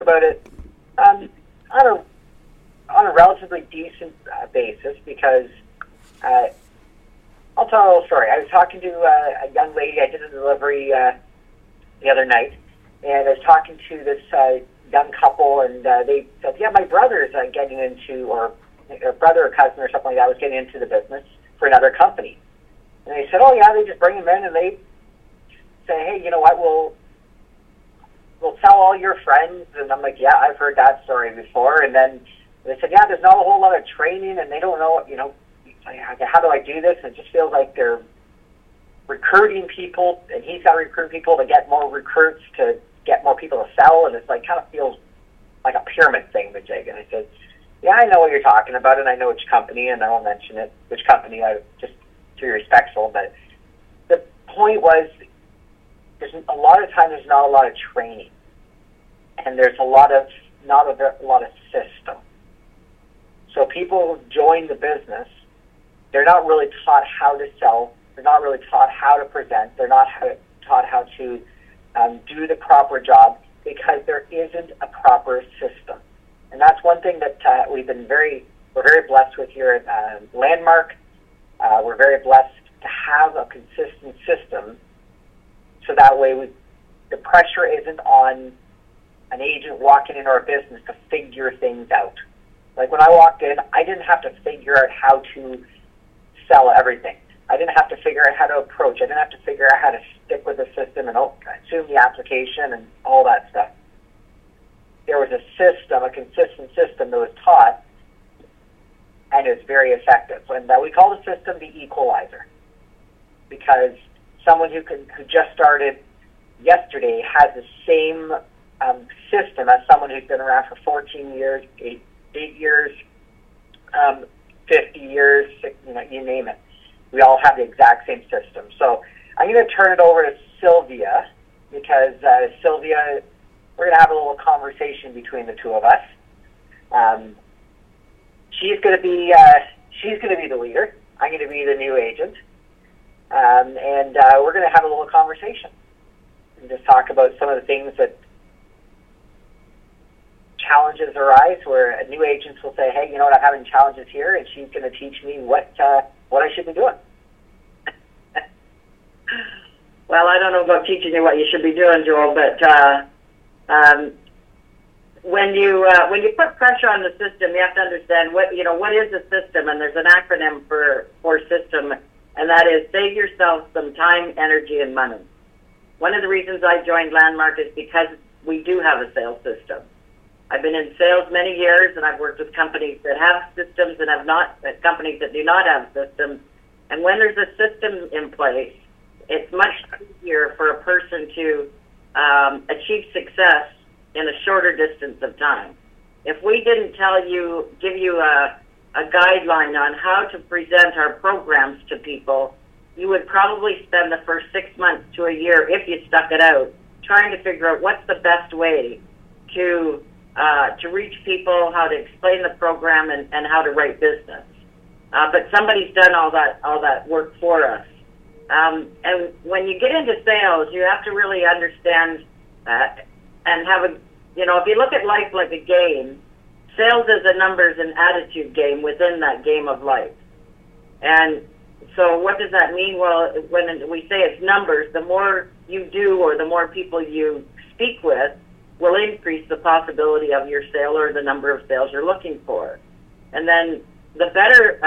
about it on a relatively decent basis because I'll tell a little story. I was talking to a young lady. I did a delivery the other night, and I was talking to this young couple, and they said, "Yeah, my brother's getting into, or brother or cousin or something like that was getting into the business for another company." And they said, "Oh yeah, they just bring him in and they say, hey, you know what, we'll tell all your friends." And I'm like, "Yeah, I've heard that story before." And then they said, "Yeah, there's not a whole lot of training, and they don't know, how do I do this?" And it just feels like they're recruiting people, and he's got to recruit people to get more recruits to get more people to sell, and it's like kind of feels like a pyramid thing, Majig. And I said, "Yeah, I know what you're talking about, and I know which company, and I won't mention it, which company, I just to be respectful." But the point was, there's a lot of time there's not a lot of training, and there's not a lot of system. So people who join the business, they're not really taught how to sell. They're not really taught how to present. They're not taught how to do the proper job because there isn't a proper system. And that's one thing that we're very blessed with here at Landmark. We're very blessed to have a consistent system, so that way the pressure isn't on an agent walking into our business to figure things out. Like when I walked in, I didn't have to figure out how to sell everything. I didn't have to figure out how to approach. I didn't have to figure out how to stick with the system and assume the application and all that stuff. There was a system, a consistent system that was taught, and it's very effective. And we call the system the equalizer, because someone who just started yesterday has the same system as someone who's been around for 14 years, 8 years, 50 years, you name it. We all have the exact same system. So I'm going to turn it over to Sylvia, because Sylvia, we're going to have a little conversation between the two of us. She's going to be the leader. I'm going to be the new agent, and we're going to have a little conversation and just talk about some of the things that challenges arise, where new agents will say, "Hey, you know what? I'm having challenges here," and she's going to teach me what I should be doing. Well, I don't know about teaching you what you should be doing, Joel, but when you put pressure on the system, you have to understand what is a system, and there's an acronym for system, and that is save yourself some time, energy, and money. One of the reasons I joined Landmark is because we do have a sales system. I've been in sales many years, and I've worked with companies that have systems and companies that do not have systems. And when there's a system in place, it's much easier for a person to achieve success in a shorter distance of time. If we didn't give you a guideline on how to present our programs to people, you would probably spend the first 6 months to a year, if you stuck it out, trying to figure out what's the best way to reach people, how to explain the program, and how to write business. But somebody's done all that work for us. And when you get into sales, you have to really understand and have if you look at life like a game, sales is a numbers and attitude game within that game of life. And so what does that mean? Well, when we say it's numbers, the more you do or the more people you speak with will increase the possibility of your sale or the number of sales you're looking for. And then the better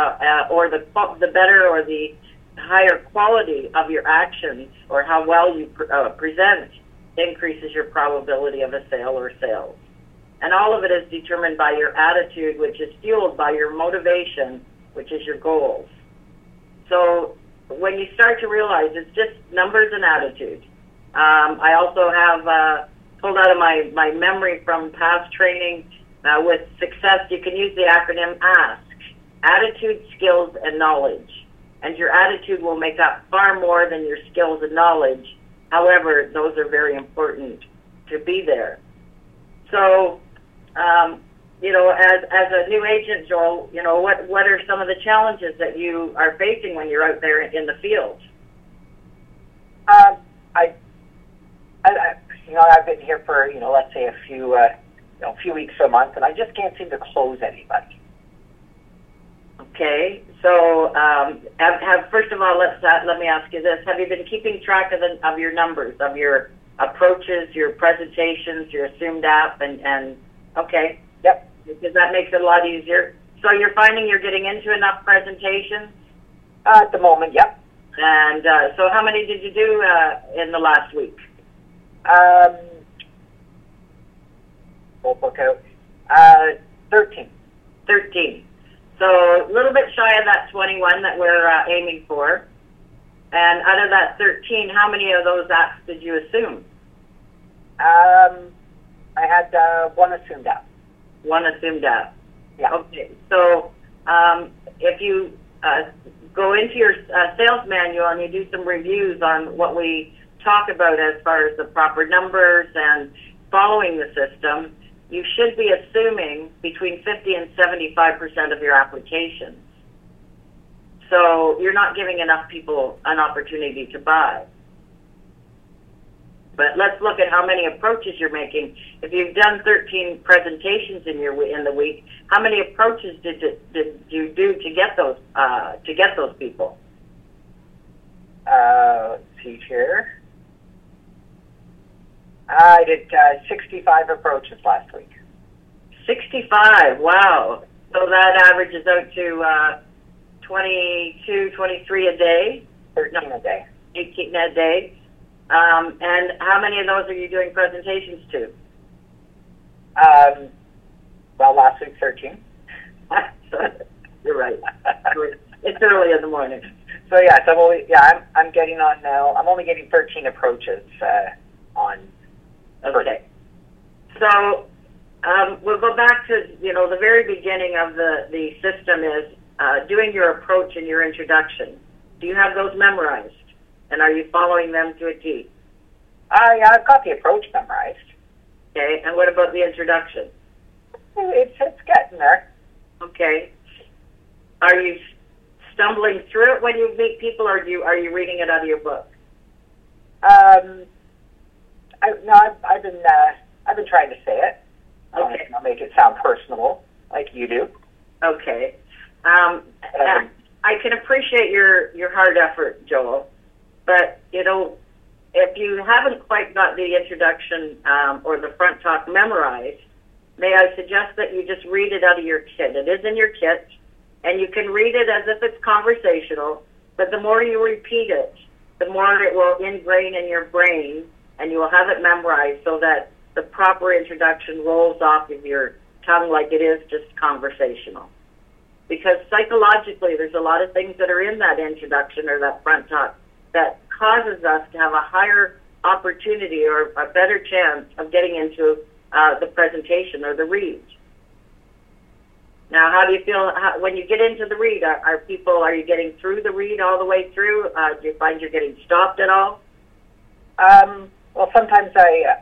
or the higher quality of your actions or how well you present increases your probability of a sale or sales. And all of it is determined by your attitude, which is fueled by your motivation, which is your goals. So when you start to realize it's just numbers and attitude. I also have pulled out of my memory from past training with success, you can use the acronym ASK, attitude, skills, and knowledge. And your attitude will make up far more than your skills and knowledge. However, those are very important to be there. So, as a new agent, Joel, what are some of the challenges that you are facing when you're out there in the field? I've been here for let's say a a few weeks to a month, and I just can't seem to close anybody. Okay, so first of all, let me ask you this: have you been keeping track of your numbers, of your approaches, your presentations, your assumed app, and okay? Yep. Because that makes it a lot easier. So you're finding you're getting into enough presentations? At the moment, yep. And so how many did you do in the last week? We'll book out. 13. 13. So a little bit shy of that 21 that we're aiming for. And out of that 13, how many of those apps did you assume? I had one assumed app. One assumed app. Yeah. Okay. So if you go into your sales manual and you do some reviews on what we talk about as far as the proper numbers and following the system, you should be assuming between 50 and 75% of your applications. So you're not giving enough people an opportunity to buy. But let's look at how many approaches you're making. If you've done 13 presentations in the week, how many approaches did you do to get those people? Let's see here. I did 65 approaches last week. 65, wow. So that averages out to 22, 23 a day? 13 a day. 18 a day. And how many of those are you doing presentations to? Well, last week 13. You're right. It's early in the morning. So yes, I'm getting on now. I'm only getting 13 approaches on. Okay. So we'll go back to the very beginning of the system is doing your approach and your introduction. Do you have those memorized? And are you following them to a T? Yeah, I've got the approach memorized. Okay, and what about the introduction? It's getting there. Okay. Are you stumbling through it when you meet people, or are you reading it out of your book? I've been trying to say it. Okay. I'll make it sound personable, like you do. Okay. I can appreciate your hard effort, Joel, but if you haven't quite got the introduction or the front talk memorized, may I suggest that you just read it out of your kit. It is in your kit, and you can read it as if it's conversational, but the more you repeat it, the more it will ingrain in your brain, and you will have it memorized so that the proper introduction rolls off of your tongue like it is just conversational. Because psychologically, there's a lot of things that are in that introduction or that front talk that causes us to have a higher opportunity or a better chance of getting into the presentation or the read. Now, how do you feel when you get into the read? Are you getting through the read all the way through? Do you find you're getting stopped at all? Well, sometimes I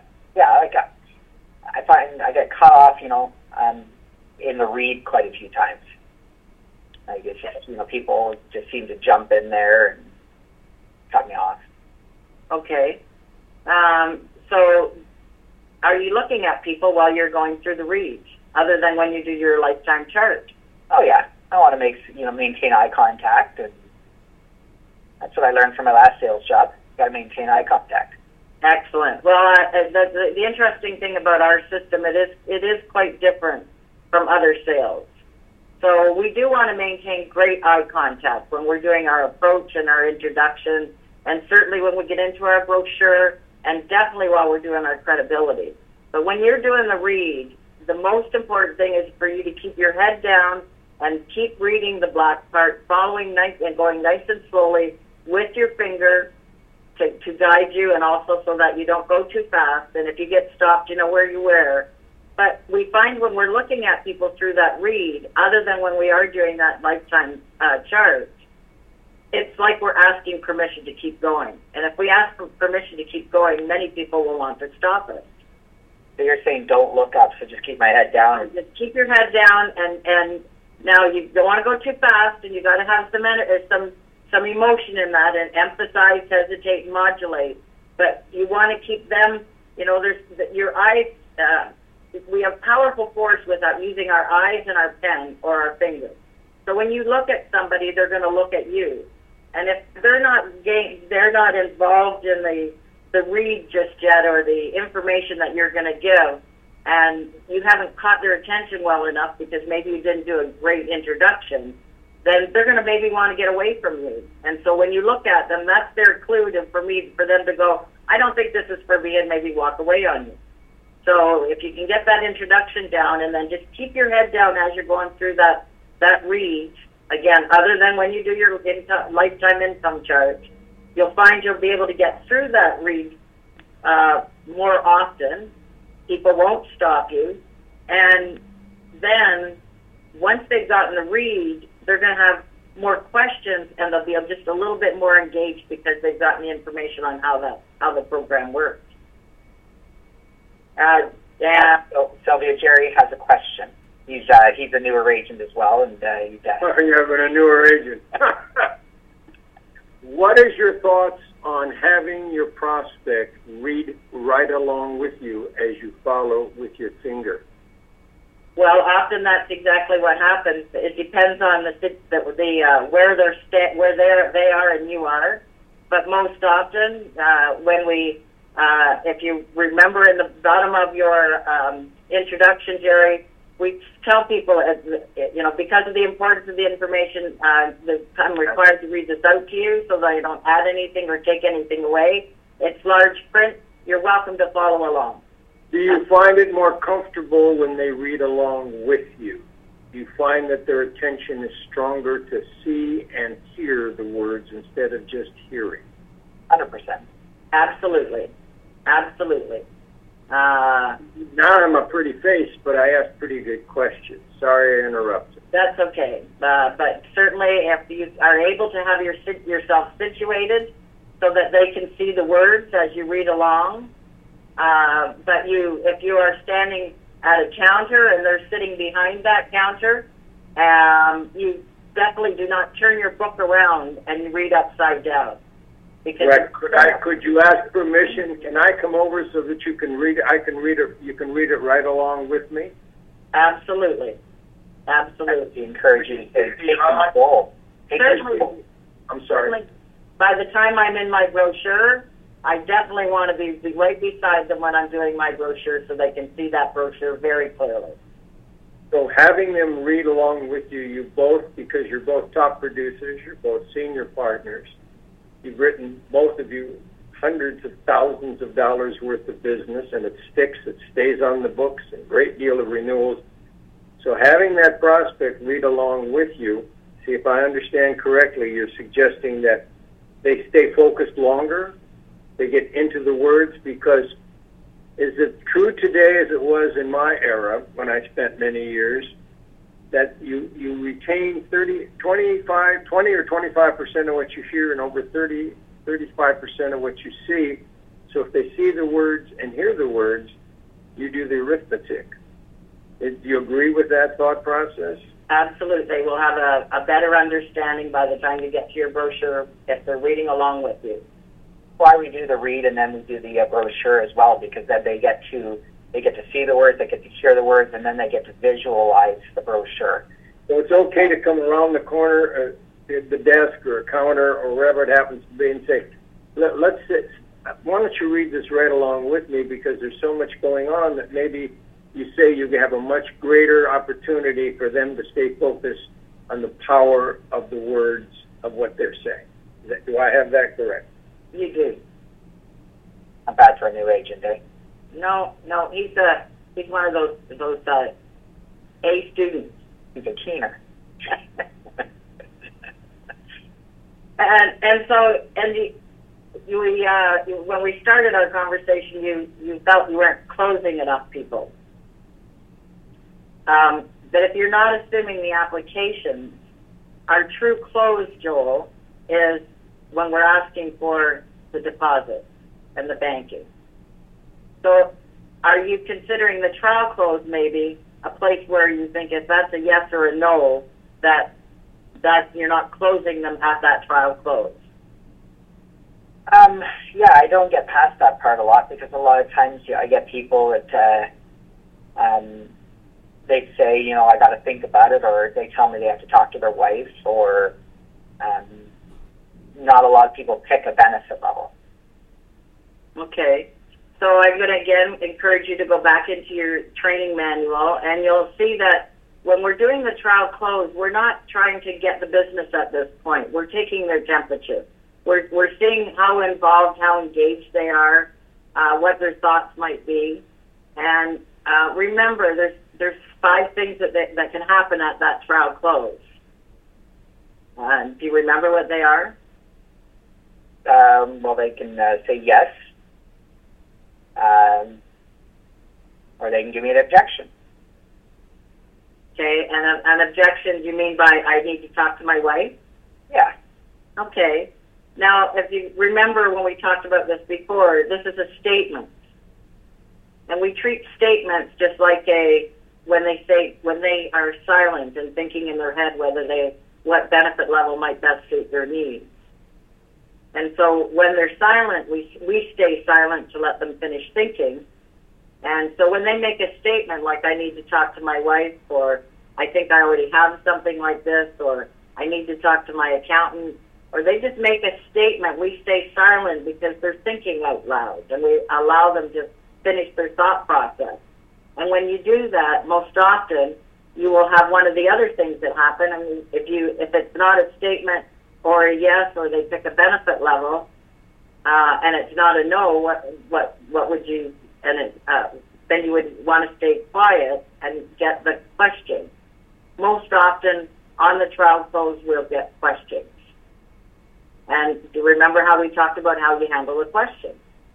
find I get cut off, in the read quite a few times. I guess, people just seem to jump in there and cut me off. Okay. So are you looking at people while you're going through the reads, other than when you do your lifetime chart? Oh, yeah. I want to maintain eye contact, and that's what I learned from my last sales job. Got to maintain eye contact. Excellent. Well, the interesting thing about our system, it is quite different from other sales. So we do want to maintain great eye contact when we're doing our approach and our introduction, and certainly when we get into our brochure, and definitely while we're doing our credibility. But when you're doing the read, the most important thing is for you to keep your head down and keep reading the black part, following nice and going nice and slowly with your finger to guide you, and also so that you don't go too fast. And if you get stopped, you know where you were. But we find when we're looking at people through that read, other than when we are doing that lifetime chart, it's like we're asking permission to keep going. And if we ask for permission to keep going, many people will want to stop us. So you're saying don't look up, so just keep my head down? Just keep your head down, and now you don't want to go too fast, and you got to have some emotion in that, and emphasize, hesitate, and modulate. But you want to keep them, there's your eyes. we have powerful force without using our eyes and our pen or our fingers. So when you look at somebody, they're going to look at you. And if they're not involved in the read just yet, or the information that you're going to give, and you haven't caught their attention well enough because maybe you didn't do a great introduction, then they're going to maybe want to get away from you. And so when you look at them, that's their clue for them to go, I don't think this is for me, and maybe walk away on you. So if you can get that introduction down, and then just keep your head down as you're going through that read, again, other than when you do your lifetime income chart, you'll find you'll be able to get through that read more often. People won't stop you. And then once they've gotten the read, they're going to have more questions, and they'll be just a little bit more engaged because they've gotten the information on how the program works. Sylvia, Jerry has a question. He's a newer agent as well, and you have a newer agent. What is your thoughts on having your prospect read right along with you as you follow with your finger? Well, often that's exactly what happens. It depends on where they are and you are. But most often, if you remember in the bottom of your introduction, Jerry, we tell people, because of the importance of the information, I'm required to read this out to you so that I don't add anything or take anything away. It's large print. You're welcome to follow along. Do you find it more comfortable when they read along with you? Do you find that their attention is stronger to see and hear the words instead of just hearing? 100%. Absolutely. Absolutely. Now I'm a pretty face, but I ask pretty good questions. Sorry I interrupted. That's okay. But certainly if you are able to have yourself situated so that they can see the words as you read along, but if you are standing at a counter and they're sitting behind that counter, you definitely do not turn your book around and read upside down. Because could you ask permission? Can I come over so that you can read it? I can read it. You can read it right along with me. Absolutely. Absolutely. I encourage you to take control. Certainly. I'm sorry. Certainly, by the time I'm in my brochure, I definitely want to be right beside them when I'm doing my brochure so they can see that brochure very clearly. So having them read along with you both, because you're both top producers, you're both senior partners, you've written, both of you, hundreds of thousands of dollars worth of business, and it sticks, it stays on the books, a great deal of renewals. So having that prospect read along with you, see if I understand correctly, you're suggesting that they stay focused longer, they get into the words, because is it true today as it was in my era when I spent many years that you retain 20 or 25% of what you hear and over 35% of what you see. So if they see the words and hear the words, you do the arithmetic. Do you agree with that thought process? Absolutely. We'll have a better understanding by the time you get to your brochure if they're reading along with you. Why we do the read and then we do the brochure as well, because then they get to see the words, they get to hear the words, and then they get to visualize the brochure. So it's okay to come around the corner, the desk or a counter or wherever it happens to be, and say, let's sit. Why don't you read this right along with me, because there's so much going on that maybe you say you have a much greater opportunity for them to stay focused on the power of the words of what they're saying. Do I have that correct? You do. I'm bad for a new agent, eh? No, he's one of those A students. He's a keener. When we started our conversation, you felt you weren't closing enough people. But if you're not assuming the applications, our true close, Joel, is when we're asking for the deposit and the banking. So are you considering the trial close maybe a place where you think if that's a yes or a no, that you're not closing them at that trial close? Yeah, I don't get past that part a lot, because a lot of times I get people that they'd say, you know, I got to think about it, or they tell me they have to talk to their wife, or not a lot of people pick a benefit level. Okay. So I'm going to again encourage you to go back into your training manual, and you'll see that when we're doing the trial close, we're not trying to get the business at this point. We're taking their temperature. We're seeing how involved, how engaged they are, what their thoughts might be. And remember, there's 5 things that can happen at that trial close. Do you remember what they are? Well, they can say yes, or they can give me an objection. Okay, and an objection, you mean by I need to talk to my wife? Yeah. Okay. Now, if you remember when we talked about this before, this is a statement. And we treat statements just like when they are silent and thinking in their head what benefit level might best suit their needs. And so when they're silent, we stay silent to let them finish thinking. And so when they make a statement like, I need to talk to my wife, or I think I already have something like this, or I need to talk to my accountant, or they just make a statement, we stay silent because they're thinking out loud, and we allow them to finish their thought process. And when you do that, most often, you will have one of the other things that happen. I mean, if it's not a statement or a yes, or they pick a benefit level, and it's not a no, what would you? And then you would want to stay quiet and get the question. Most often on the trial close, we'll get questions. And do you remember how we talked about how you handle a question?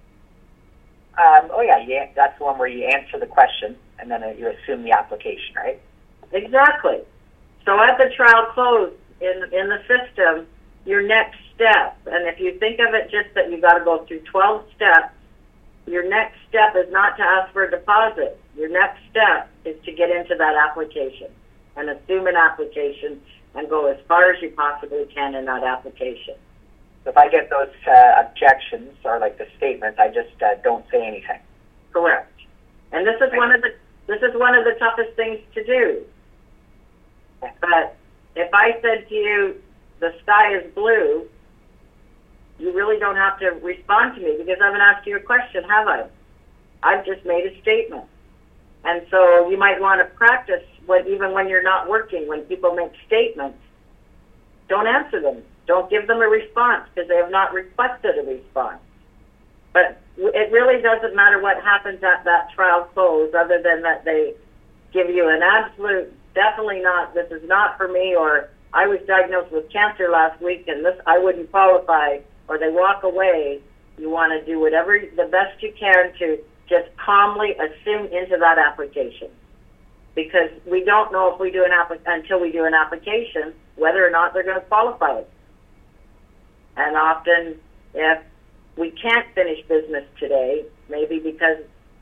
Oh yeah, that's the one where you answer the question and then you assume the application, right? Exactly. So at the trial close in the system, your next step, and if you think of it just that you've got to go through 12 steps, your next step is not to ask for a deposit. Your next step is to get into that application and assume an application and go as far as you possibly can in that application. So if I get those objections or like the statements, I just don't say anything. Correct. And this is one of the toughest things to do. But if I said to you, the sky is blue, you really don't have to respond to me because I haven't asked you a question, have I? I've just made a statement. And so you might want to practice even when you're not working, when people make statements, don't answer them. Don't give them a response because they have not requested a response. But it really doesn't matter what happens at that trial close other than that they give you an absolute, definitely not, this is not for me, or I was diagnosed with cancer last week and this I wouldn't qualify, or they walk away. You want to do whatever the best you can to just calmly assume into that application. Because we don't know if we do until we do an application whether or not they're going to qualify it. And often, if we can't finish business today, maybe because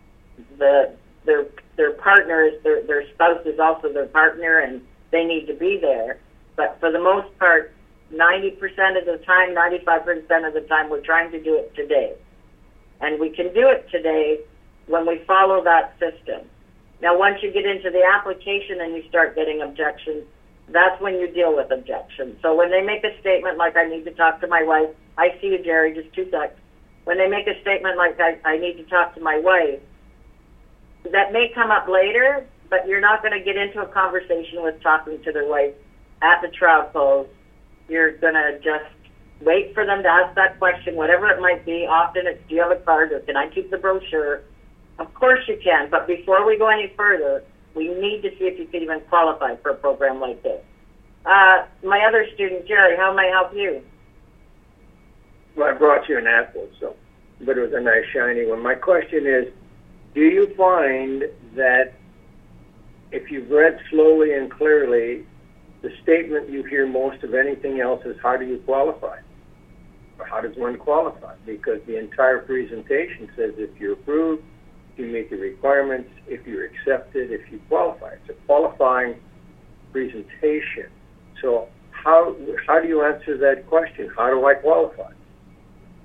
their partner is their spouse is also their partner and they need to be there. But for the most part, 90% of the time, 95% of the time, we're trying to do it today. And we can do it today when we follow that system. Now, once you get into the application and you start getting objections, that's when you deal with objections. So when they make a statement like, I need to talk to my wife, I see you, Jerry, just 2 seconds. When they make a statement like, I need to talk to my wife, that may come up later, but you're not going to get into a conversation with talking to their wife at the trial close. You're going to just wait for them to ask that question, whatever it might be. Often it's, do you have a card, or can I keep the brochure? Of course you can, but before we go any further, we need to see if you can even qualify for a program like this. My other student, Jerry, how may I help you? Well, I brought you an apple, but it was a nice shiny one. My question is, do you find that if you've read slowly and clearly, the statement you hear most of anything else is, how do you qualify? Or how does one qualify? Because the entire presentation says if you're approved, if you meet the requirements, if you're accepted, if you qualify. It's a qualifying presentation. So how do you answer that question? How do I qualify?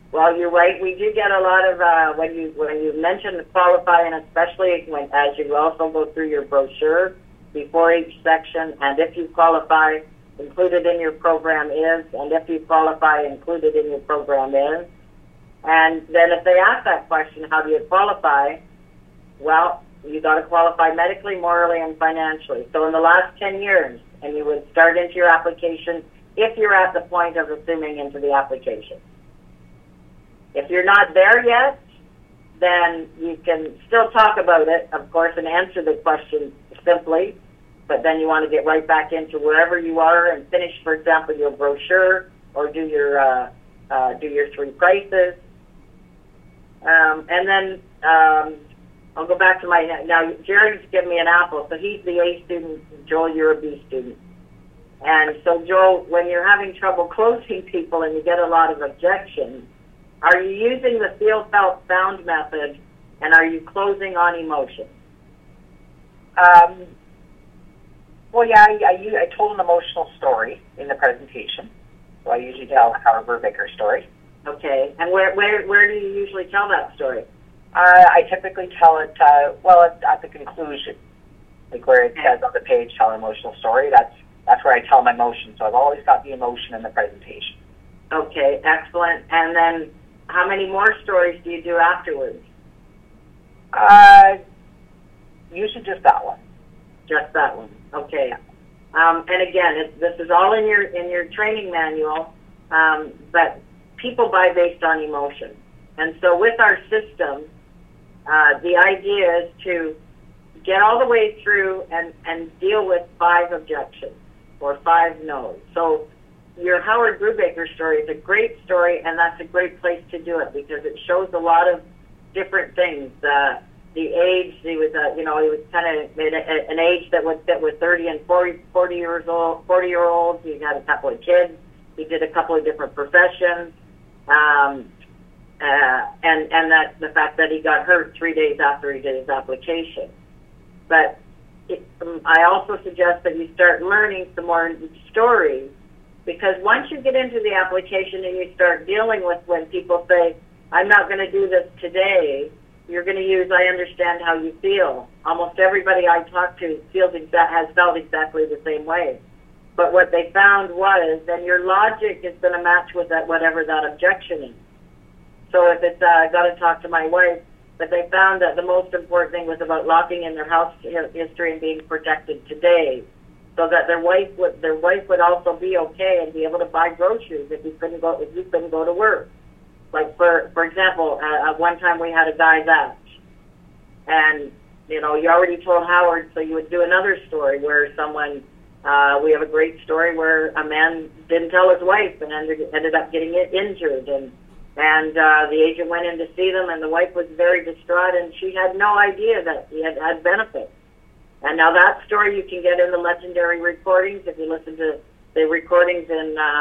Well, you're right. We do get a lot of when you mention the qualifying, especially as you also go through your brochure before each section, and if you qualify, included in your program is, and if you qualify, included in your program is. And then if they ask that question, how do you qualify? Well, you got to qualify medically, morally, and financially. So in the last 10 years, and you would start into your application if you're at the point of assuming into the application. If you're not there yet, then you can still talk about it, of course, and answer the question simply, but then you want to get right back into wherever you are and finish, for example, your brochure or do your 3 prices. And then I'll go back to now Jerry's given me an apple, so he's the A student, Joel, you're a B student. And so, Joel, when you're having trouble closing people and you get a lot of objections, are you using the feel, felt, sound method, and are you closing on emotion? Well, yeah, I told an emotional story in the presentation. So I usually tell a Howard Brubaker story. Okay, and where do you usually tell that story? I typically tell it, at the conclusion, like where it says on the page, tell an emotional story. That's where I tell my emotion. So I've always got the emotion in the presentation. Okay, excellent. And then how many more stories do you do afterwards? Usually just that one. Just that one. Okay. And again, this is all in your training manual, but people buy based on emotion. And so with our system, the idea is to get all the way through and deal with 5 objections or 5 no's. So your Howard Brubaker story is a great story, and that's a great place to do it because it shows a lot of different things. The age, he was kind of an age that would fit with 30 and 40-year-olds. He had a couple of kids. He did a couple of different professions. And that the fact that he got hurt 3 days after he did his application. But I also suggest that you start learning some more stories, because once you get into the application and you start dealing with when people say, I'm not going to do this today, you're going to use, I understand how you feel. Almost everybody I talk to has felt exactly the same way. But what they found was, then your logic is going to match with whatever that objection is. So if it's, I got to talk to my wife, but they found that the most important thing was about locking in their house history and being protected today, so that their wife would also be okay and be able to buy groceries if you couldn't go to work. Like for example, one time we had a guy that, and you already told Howard, so you would do another story where someone. We have a great story where a man didn't tell his wife and ended up getting injured, and the agent went in to see them, and the wife was very distraught, and she had no idea that he had benefits. And now that story you can get in the legendary recordings if you listen to the recordings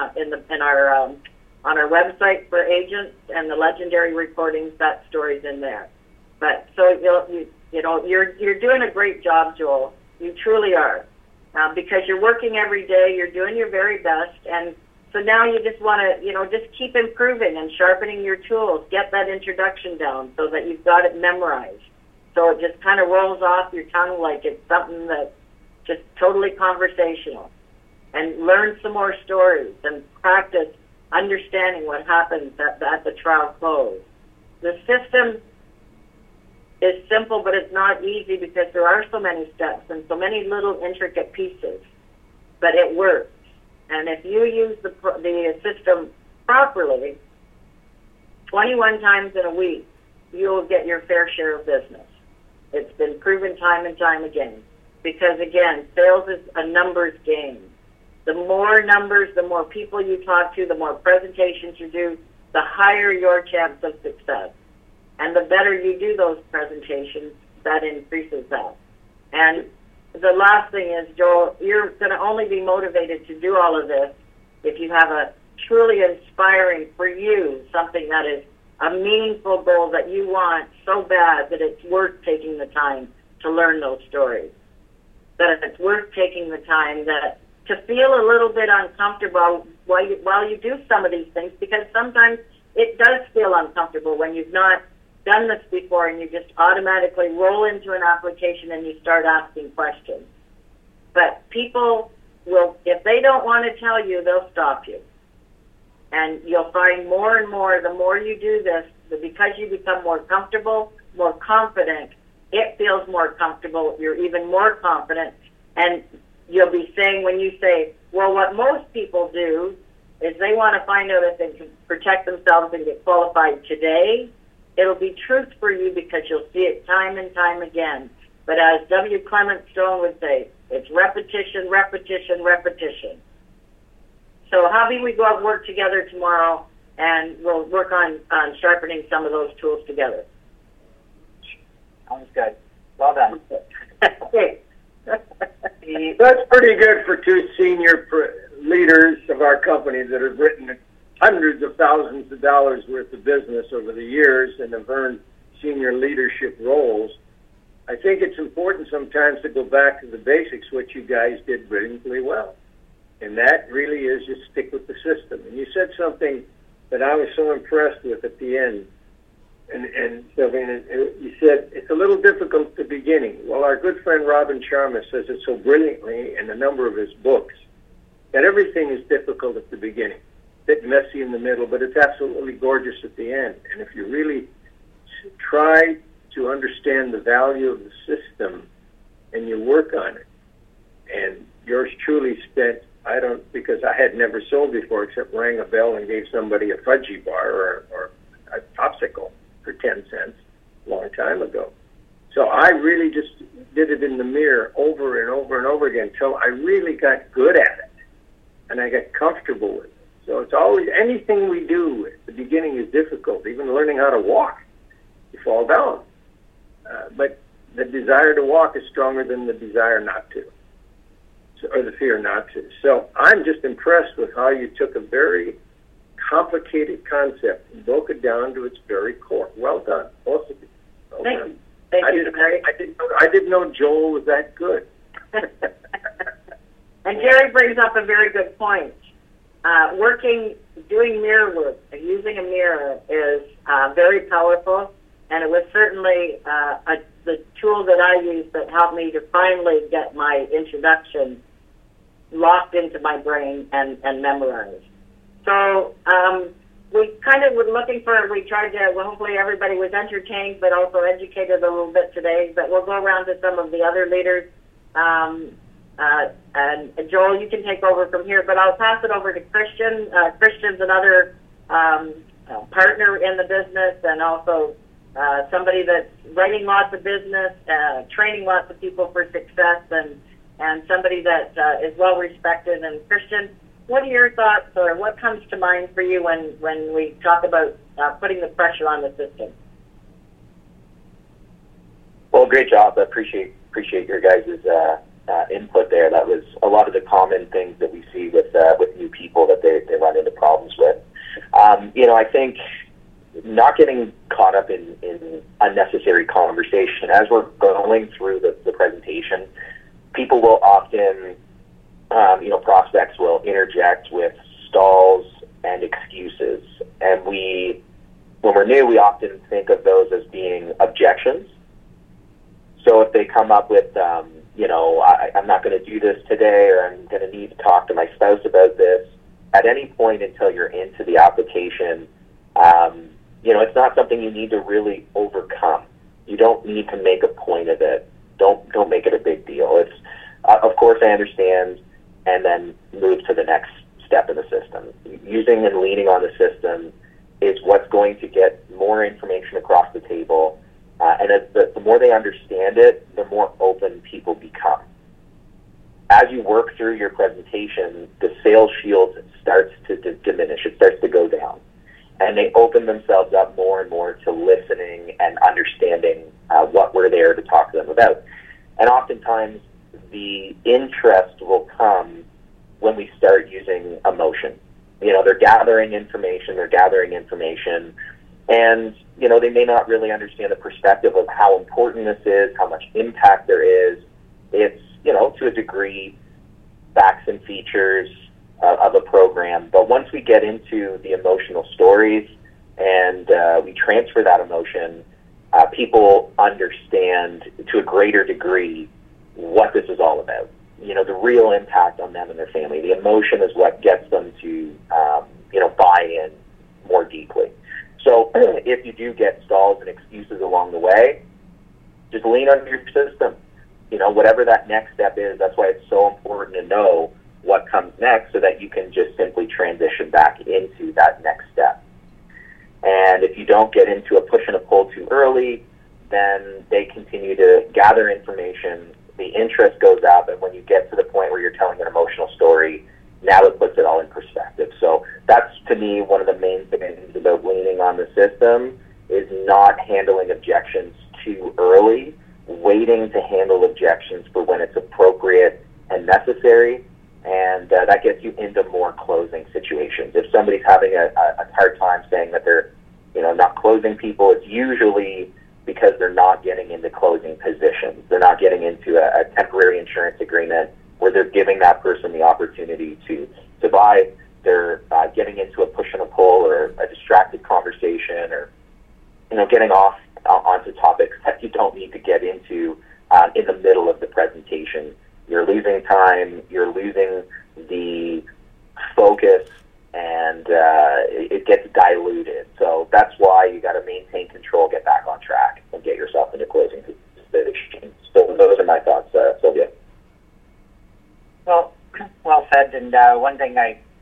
on our website for agents, and the legendary recordings. That story's in there. But so you're doing a great job, Joel. You truly are, because you're working every day. You're doing your very best, and so now you just want to, just keep improving and sharpening your tools. Get that introduction down so that you've got it memorized. So it just kind of rolls off your tongue like it's something that's just totally conversational. And learn some more stories and practice understanding what happens at the trial close. The system is simple, but it's not easy because there are so many steps and so many little intricate pieces. But it works. And if you use the system properly, 21 times in a week, you'll get your fair share of business. It's been proven time and time again. Because, again, sales is a numbers game. The more numbers, the more people you talk to, the more presentations you do, the higher your chance of success. And the better you do those presentations, that increases that. And the last thing is, Joel, you're going to only be motivated to do all of this if you have a truly inspiring, for you, something that is a meaningful goal that you want so bad that it's worth taking the time to learn those stories. That it's worth taking the time to feel a little bit uncomfortable while you do some of these things, because sometimes it does feel uncomfortable when you've not done this before and you just automatically roll into an application and you start asking questions. But people will, if they don't want to tell you, they'll stop you. And you'll find more and more, the more you do this, because you become more comfortable, more confident, it feels more comfortable, you're even more confident, and you'll be saying, when you say, well, what most people do is they want to find out if they can protect themselves and get qualified today, it'll be truth for you because you'll see it time and time again. But as W. Clement Stone would say, it's repetition, repetition, repetition. So how about we go out and work together tomorrow, and we'll work on sharpening some of those tools together. Sounds good. Well done. Okay. That's pretty good for two senior leaders of our company that have written hundreds of thousands of dollars worth of business over the years and have earned senior leadership roles. I think it's important sometimes to go back to the basics, which you guys did brilliantly well. And that really is just stick with the system. And you said something that I was so impressed with at the end. And Sylvain, you said it's a little difficult at the beginning. Well, our good friend Robin Sharma says it so brilliantly in a number of his books that everything is difficult at the beginning, a bit messy in the middle, but it's absolutely gorgeous at the end. And if you really try to understand the value of the system and you work on it, and yours truly spent, because I had never sold before except rang a bell and gave somebody a fudgy bar or a popsicle for 10 cents a long time ago. So I really just did it in the mirror over and over and over again until I really got good at it and I got comfortable with it. So it's always, anything we do at the beginning is difficult, even learning how to walk. You fall down. But the desire to walk is stronger than the desire not to, or the fear not to. So I'm just impressed with how you took a very complicated concept and broke it down to its very core. Well done, both of you. Well Thank done. you. Thank you, Jerry. I didn't know Joel was that good. And Jerry brings up a very good point. Doing mirror work, using a mirror is very powerful, and it was certainly the tool that I used that helped me to finally get my introduction locked into my brain and memorized. So we kind of were looking for, we tried to, well, hopefully everybody was entertained but also educated a little bit today, but we'll go around to some of the other leaders. And Joel, you can take over from here, but I'll pass it over to Christian. Christian's another partner in the business and also somebody that's writing lots of business, training lots of people for success, and somebody that is well respected. And Christian, what are your thoughts, or what comes to mind for you when we talk about putting the pressure on the system? Well, great job. I appreciate your guys' input there. That was a lot of the common things that we see with new people that they run into problems with. I think not getting caught up in unnecessary conversation. As we're going through the presentation, people will often, prospects will interject with stalls and excuses. And when we're new, we often think of those as being objections. So if they come up with, I'm not going to do this today, or I'm going to need to talk to my spouse about this, at any point until you're into the application, it's not something you need to really overcome. You don't need to make a point of it. Don't make it a big deal. It's, of course, I understand, and then move to the next step in the system. Using and leaning on the system is what's going to get more information across the table. And the more they understand it, the more open people become. As you work through your presentation, the sales shield starts to diminish. It starts to go down. And they open themselves up more and more to listening and understanding what we're there to talk to them about. And oftentimes, the interest will come when we start using emotion. They're gathering information, and, they may not really understand the perspective of how important this is, how much impact there is. It's, to a degree, facts and features of a program. But once we get into the emotional stories, and we transfer that emotion, people understand to a greater degree what this is all about. You know, the real impact on them and their family. The emotion is what gets them to, you know, buy in more deeply. So if you do get stalls and excuses along the way, just lean on your system. You know, whatever that next step is, that's why it's so important to know what comes next so that you can just simply transition back into that next step. And if you don't get into a push and a pull too early, then they continue to gather information, the interest goes up, and when you get to the point where you're telling an emotional story, now it puts it all in perspective. So that's, to me, one of the main things about leaning on the system is not handling objections too early, waiting to handle objections for when it's appropriate and necessary, and that gets you into more closing situations. If somebody's having a hard time saying that they're, you know, not closing people, it's usually because they're not getting into closing positions. They're not getting into a temporary insurance agreement where they're giving that person the opportunity to buy. They're getting into a push and a pull or a distracted conversation, or, you know, getting off onto topics that you don't need to get into in the middle of the presentation. You're losing time, you're losing the focus, and it gets diluted. So that's why you got to maintain control, get back on track, and get yourself into closing positions. So those are my thoughts, Sylvia. Well said. And one thing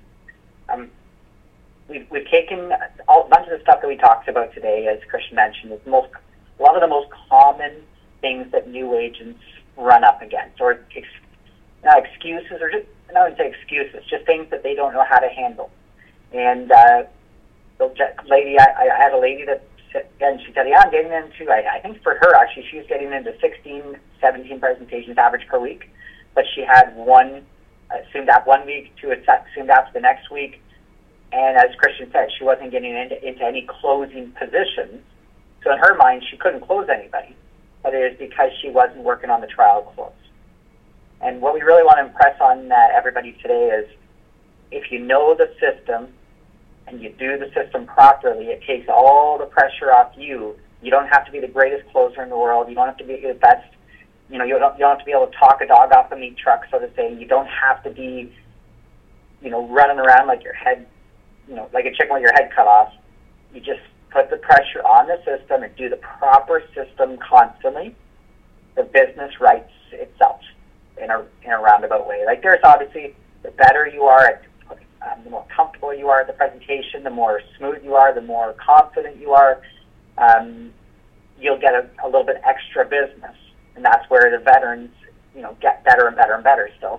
we've taken a bunch of the stuff that we talked about today, as Christian mentioned, is a lot of the most common things that new agents run up against, or not excuses, or just, I wouldn't say excuses, just things that they don't know how to handle. And the lady, I had a lady that, and she said, yeah, I'm getting into, I think for her, actually, she was getting into 16, 17 presentations average per week, but she had one assumed app one week, two assumed apps the next week, and as Christian said, she wasn't getting into any closing positions. So in her mind, she couldn't close anybody, but it was because she wasn't working on the trial close. And what we really want to impress on everybody today is, if you know the system and you do the system properly, it takes all the pressure off you. You don't have to be the greatest closer in the world. You don't have to be the best. You know, you don't have to be able to talk a dog off a meat truck, so to say. You don't have to be, you know, running around like your head, you know, like a chicken with your head cut off. You just put the pressure on the system and do the proper system constantly. The business writes itself in a roundabout way. Like, there's obviously, the better you are at, the more comfortable you are at the presentation, the more smooth you are, the more confident you are, you'll get a little bit extra business. And that's where the veterans, you know, get better and better and better still.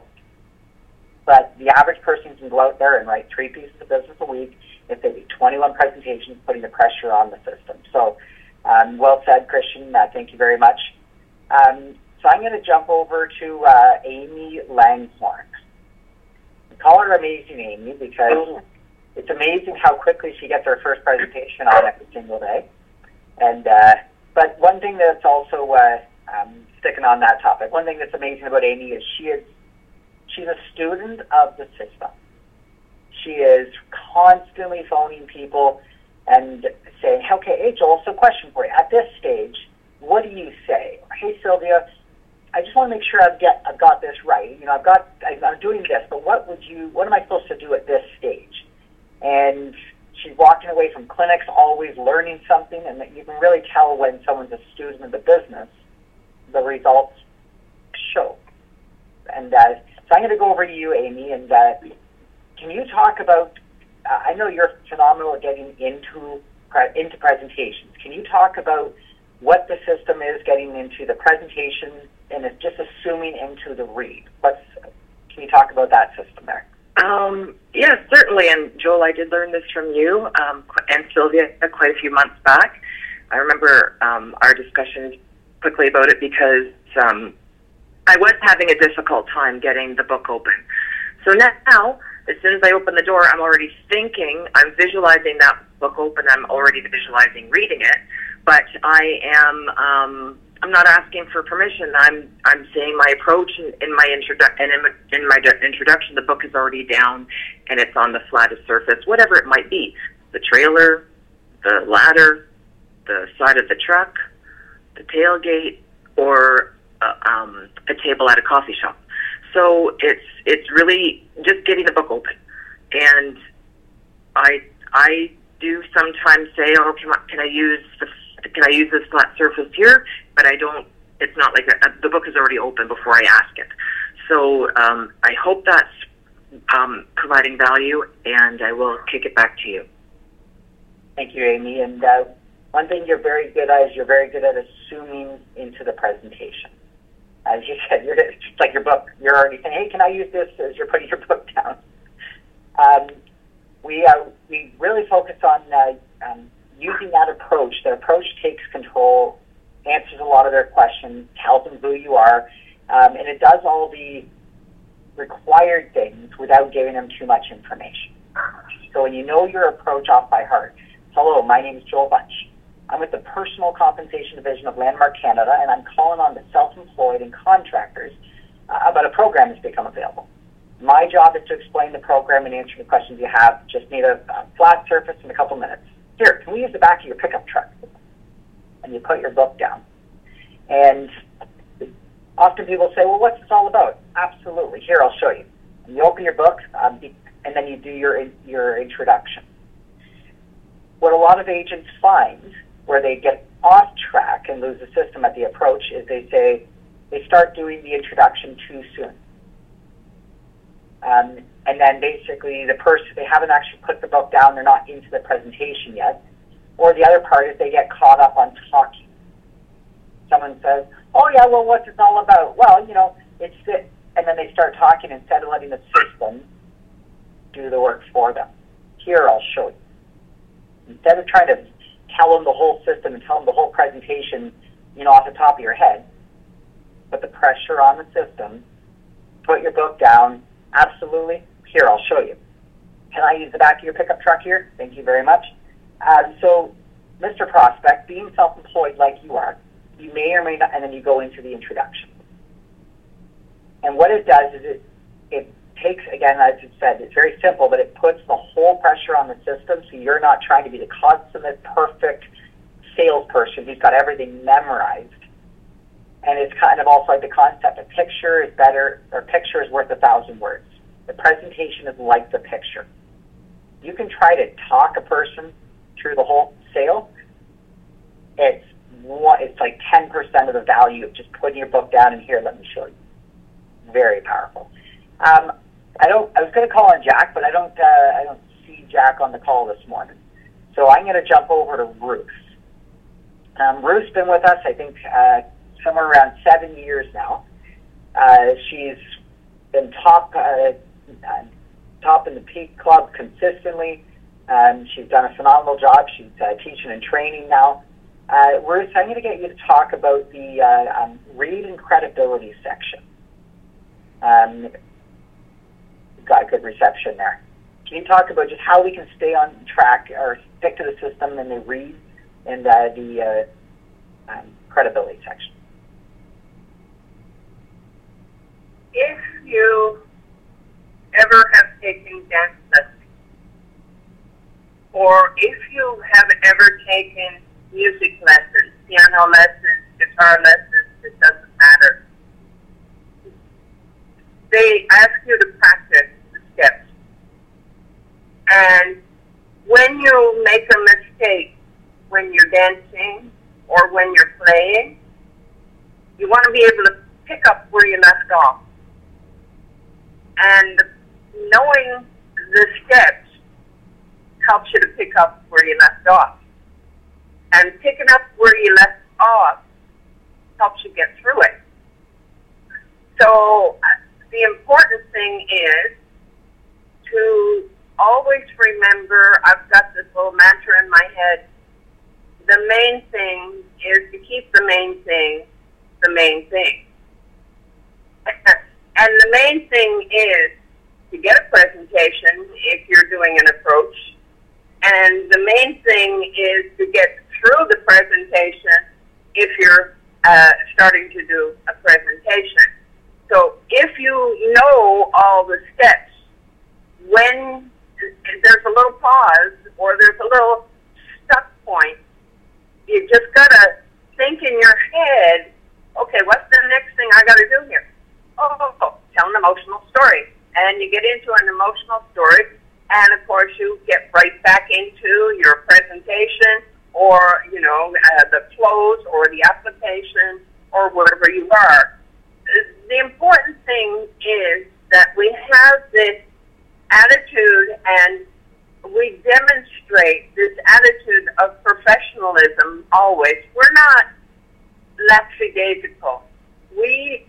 But the average person can go out there and write 3 pieces of business a week if they do 21 presentations, putting the pressure on the system. So, well said, Christian. Thank you very much. So I'm going to jump over to Amy Langhorn. We call her Amazing Amy because it's amazing how quickly she gets her first presentation on every single day. And but one thing that's also sticking on that topic, one thing that's amazing about Amy is she's a student of the system. She is constantly phoning people and saying, okay, hey, Joel, so question for you. At this stage, what do you say? Or, hey, Sylvia, I just want to make sure I've got this right. You know, I'm doing this, but what am I supposed to do at this stage? And she's walking away from clinics always learning something, and you can really tell when someone's a student of the business. The results show. And so I'm going to go over to you, Amy, and can you talk about, I know you're phenomenal at getting into presentations. Can you talk about what the system is getting into the presentation and it's just assuming into the read? Can you talk about that system there? Yes, certainly. And Joel, I did learn this from you and Sylvia quite a few months back. I remember our discussions quickly about it because I was having a difficult time getting the book open. So now, as soon as I open the door, I'm already thinking, I'm visualizing that book open, I'm already visualizing reading it, but I'm not asking for permission. I'm saying my approach in my introduction. The book is already down and it's on the flattest surface, whatever it might be. The trailer, the ladder, the side of the truck, the tailgate, or a table at a coffee shop. So it's really just getting the book open. And I do sometimes say, oh, can I use this flat surface here? But I don't. It's not like the book is already open before I ask it. So I hope that's providing value, and I will kick it back to you. Thank you, Amy. And one thing you're very good at is you're very good at assuming into the presentation. As you said, it's just like your book. You're already saying, hey, can I use this as you're putting your book down? We really focus on using that approach. The approach takes control, answers a lot of their questions, tells them who you are, and it does all the required things without giving them too much information. So when you know your approach off by heart, hello, my name is Joel Bunch. I'm with the Personal Compensation Division of Landmark Canada, and I'm calling on the self-employed and contractors about a program that's become available. My job is to explain the program and answer the questions you have. Just need a flat surface in a couple minutes. Here, can we use the back of your pickup truck? And you put your book down. And often people say, well, what's this all about? Absolutely. Here, I'll show you. And you open your book, and then you do your introduction. What a lot of agents find, where they get off track and lose the system at the approach, is they start doing the introduction too soon. And then basically they haven't actually put the book down, they're not into the presentation yet. Or the other part is they get caught up on talking. Someone says, oh yeah, well, what's this all about? Well, it's this. And then they start talking instead of letting the system do the work for them. Here, I'll show you. Instead of trying to tell them the whole system and tell them the whole presentation, off the top of your head, put the pressure on the system, put your book down. Absolutely. Here, I'll show you. Can I use the back of your pickup truck here? Thank you very much. So, Mr. Prospect, being self-employed like you are, you may or may not, and then you go into the introduction. And what it does is it takes, again, as you said, it's very simple, but it puts the whole pressure on the system, so you're not trying to be the consummate, perfect salesperson who's got everything memorized. And it's kind of also like the concept, a picture is better, or a picture is worth 1,000 words. The presentation is like the picture. You can try to talk a person through the whole sale. It's like 10% of the value of just putting your book down and here, let me show you. Very powerful. I was going to call on Jack, but I don't see Jack on the call this morning. So I'm going to jump over to Ruth. Ruth's been with us, I think, somewhere around 7 years now. She's been top in the Peak Club consistently. She's done a phenomenal job. She's teaching and training now. Ruth, I'm going to get you to talk about the read and credibility section. Got a good reception there. Can you talk about just how we can stay on track or stick to the system in the read and the credibility section? If you ever have taken dance lessons, or if you have ever taken music lessons, piano lessons, guitar lessons, it doesn't matter. They ask you to practice the steps. And when you make a mistake when you're dancing or when you're playing, you want to be able to pick up where you left off. And knowing the steps helps you to pick up where you left off. And picking up where you left off helps you get through it. So the important thing is to always remember, I've got this little mantra in my head, the main thing is to keep the main thing the main thing. And the main thing is to get a presentation if you're doing an approach. And the main thing is to get through the presentation if you're starting to do a presentation. So if you know all the steps, when there's a little pause or there's a little stuck point, you just got to think in your head, okay, what's the next thing I got to do here? Oh, tell an emotional story. And you get into an emotional story, and of course you get right back into your presentation or, the close or the application or wherever you are. The important thing is that we have this attitude and we demonstrate this attitude of professionalism always. We're not lackadaisical. We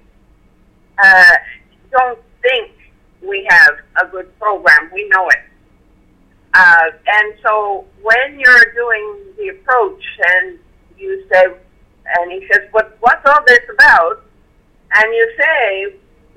don't think we have a good program. We know it. And so when you're doing the approach and you say, and he says, what's all this about? And you say,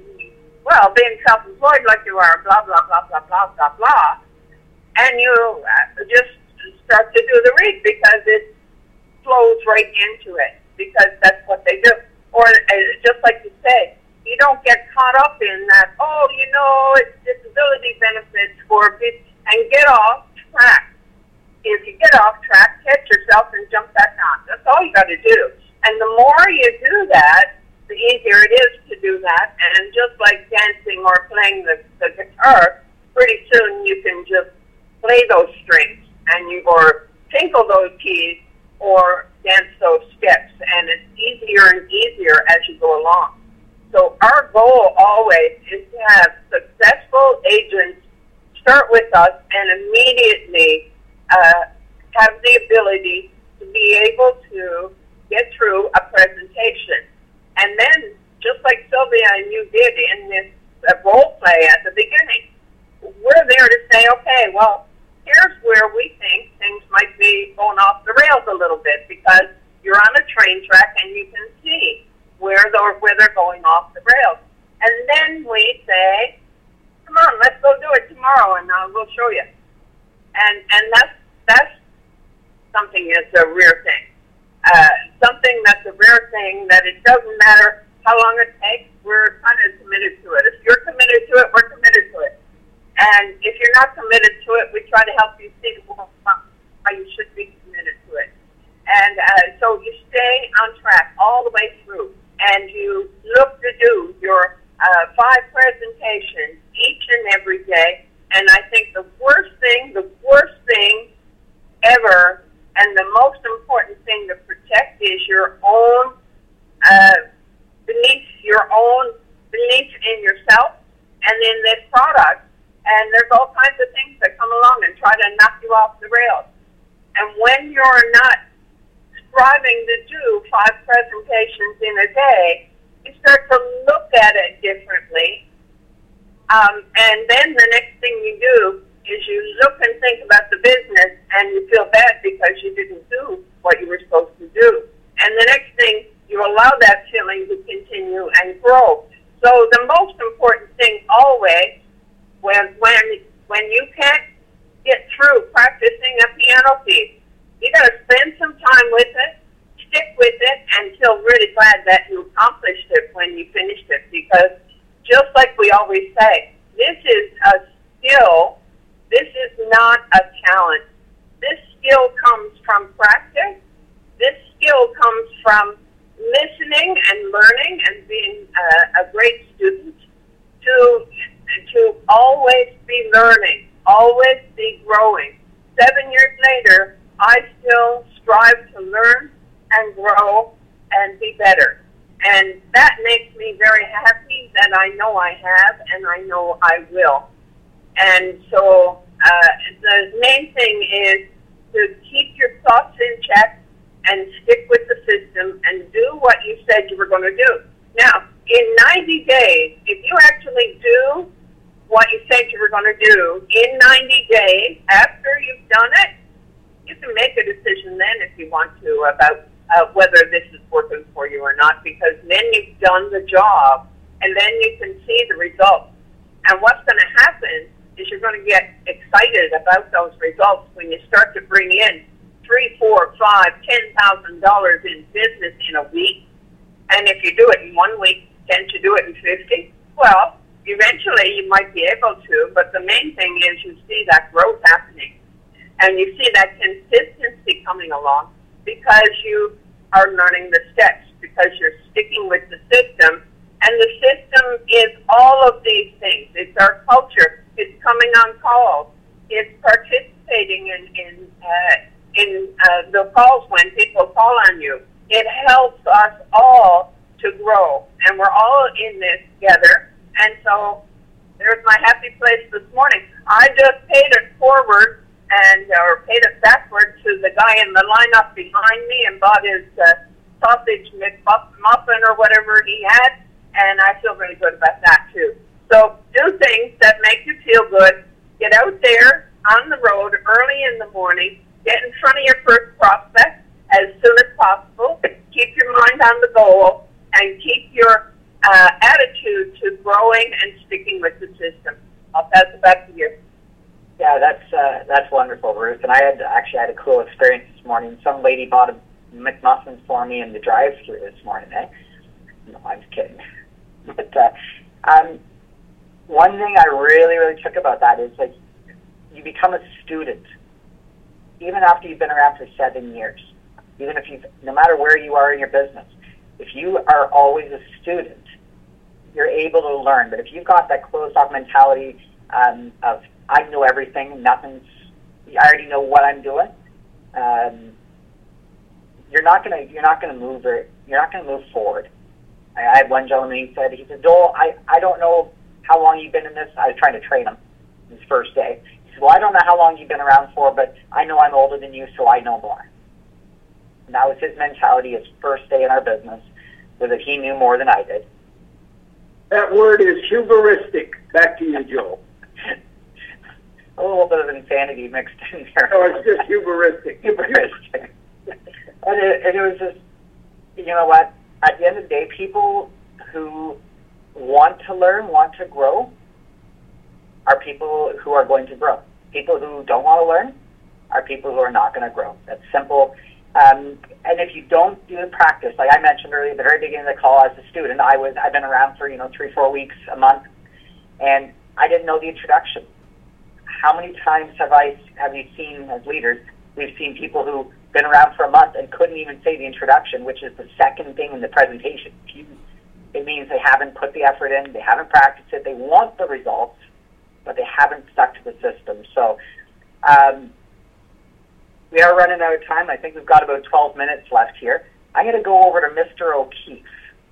well, being self-employed like you are, blah, blah, blah, blah, blah, blah, blah. And you just start to do the read because it flows right into it, because that's what they do. Or just like you say, you don't get caught up in that, it's disability benefits for people, and get off track. If you get off track, catch yourself and jump back on. That's all you got to do. And the more you do that, the easier it is to do that. And just like dancing or playing the guitar, pretty soon you can just play those strings and or tinkle those keys or dance those steps. And it's easier and easier as you go along. So our goal always is to have successful agents start with us and immediately have the ability to be able to get through a presentation. And then, just like Sylvia and you did in this role play at the beginning, we're there to say, okay, well, here's where we think things might be going off the rails a little bit, because you're on a train track and you can see where they're going off the rails. And then we say, come on, let's go do it tomorrow, and we'll show you. And that's something that's a rare thing. Something that's a rare thing that it doesn't matter how long it takes, we're kind of committed to it. If you're committed to it, we're committed to it. And if you're not committed to it, we try to help you see why you should be committed to it. And so you stay on track all the way through, and you look to do your 5 presentations each and every day. And I think the worst thing ever, and the most important thing to protect, is your own belief in yourself and in this product. And there's all kinds of things that come along and try to knock you off the rails. And when you're not striving to do 5 presentations in a day, you start to look at it differently. And then the next thing you do is you look and think about the business, and you feel bad because you didn't do what you were supposed to do. And the next thing, you allow that feeling to continue and grow. So the most important thing always, when you can't get through practicing a piano piece, you got to spend some time with it, stick with it, and feel really glad that you accomplished it when you finished it. Because just like we always say, this is a skill. This is not a talent. This skill comes from practice. This skill comes from listening and learning and being a great student, to always be learning, always be growing. 7 years later, I still strive to learn and grow and be better. And that makes me very happy that I know I have and I know I will. And so the main thing is to keep your thoughts in check and stick with the system and do what you said you were going to do. Now, in 90 days, if you actually do what you said you were going to do in 90 days after you've done it, you can make a decision then if you want to about whether this is working for you or not, because then you've done the job and then you can see the results. And what's going to happen is you're going to get excited about those results when you start to bring in $3,000, $4,000, $5,000, $10,000 in business in a week. And if you do it in 1 week, can't you do it in 50? Well, eventually you might be able to, but the main thing is you see that growth happening. And you see that consistency coming along because you are learning the steps, because you're sticking with the system. And the system is all of these things. It's our culture. It's coming on calls. It's participating in the calls when people call on you. It helps us all to grow, and we're all in this together. And so there's my happy place this morning. I just paid it forward or paid it backward to the guy in the lineup behind me and bought his sausage McMuffin or whatever he had, and I feel really good about that too. So do things that make you feel good. Get out there on the road early in the morning. Get in front of your first prospect as soon as possible. Keep your mind on the goal and keep your attitude to growing and sticking with the system. I'll pass it back to you. Yeah, that's wonderful, Ruth. And I had a cool experience this morning. Some lady bought a McMuffin for me in the drive-thru this morning. No, I'm just kidding. But one thing I really took about that is, like, you become a student even after you've been around for 7 years. Even if no matter where you are in your business, if you are always a student, you're able to learn. But if you've got that closed-off mentality of I know everything, I already know what I'm doing, you're not gonna move forward. I had one gentleman. He said, Joel, I don't know how long you've been in this. I was trying to train him his first day. He said, well, I don't know how long you've been around for, but I know I'm older than you, so I know more. And that was his mentality his first day in our business, was that he knew more than I did. That word is hubristic. Back to you, Joel. A little bit of insanity mixed in there. No, it's just hubristic. Hubristic. And it was just, you know what? At the end of the day, people who want to learn, want to grow, are people who are going to grow. People who don't want to learn are people who are not going to grow. That's simple. And if you don't do the practice, like I mentioned earlier at the very beginning of the call, as a student, I've been around for 3-4 weeks, a month, and I didn't know the introduction. How many times have you seen, as leaders, we've seen people who've been around for a month and couldn't even say the introduction, which is the second thing in the presentation. It means they haven't put the effort in, they haven't practiced it, they want the results, but they haven't stuck to the system. So we are running out of time. I think we've got about 12 minutes left here. I'm going to go over to Mr. O'Keefe,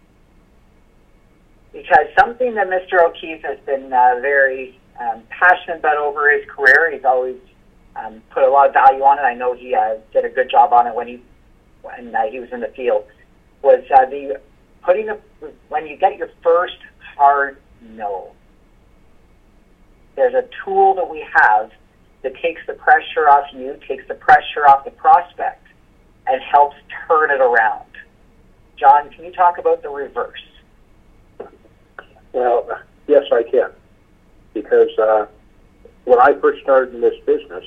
because something that Mr. O'Keefe has been very passionate about over his career, he's always put a lot of value on it. I know he did a good job on it when he was in the field, was when you get your first hard no. There's a tool that we have that takes the pressure off you, takes the pressure off the prospect, and helps turn it around. John, can you talk about the reverse? Well, yes, I can. Because when I first started in this business,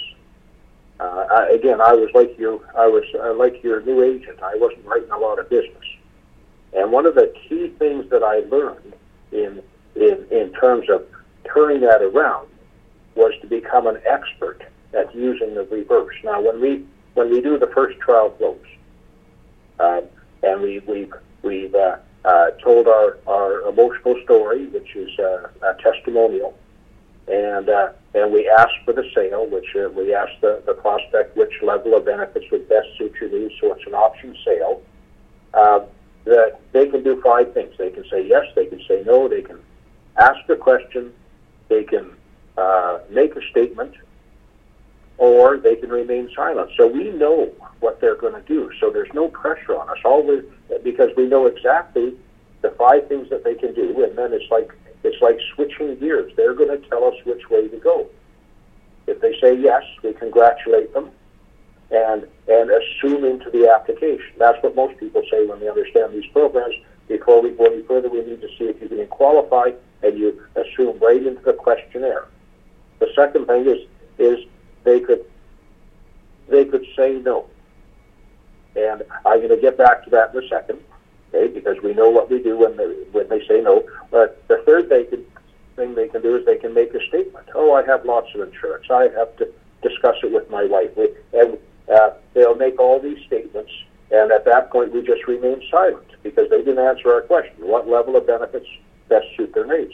I was like you. I was like your new agent. I wasn't writing a lot of business. And one of the key things that I learned in terms of turning that around was to become an expert at using the reverse. Now, when we do the first trial close, and we've told our emotional story, which is a testimonial, and we ask for the sale, which we ask the prospect which level of benefits would best suit your needs, so it's an option sale. That they can do 5 things. They can say yes, they can say no, they can ask a question, they can make a statement, or they can remain silent. So we know what they're going to do. So there's no pressure on us, because we know exactly the 5 things that they can do, and then it's like switching gears. They're going to tell us which way to go. If they say yes, we congratulate them and assume into the application. That's what most people say when they understand these programs. Before we go any further, we need to see if you can qualify, and you assume right into the questionnaire. The second thing is they could say no. And I'm going to get back to that in a second, okay, because we know what we do when they say no. But the third thing they can do is they can make a statement. Oh, I have lots of insurance. I have discuss it with my wife. And they'll make all these statements, and at that point we just remain silent because they didn't answer our question. What level of benefits best suit their needs?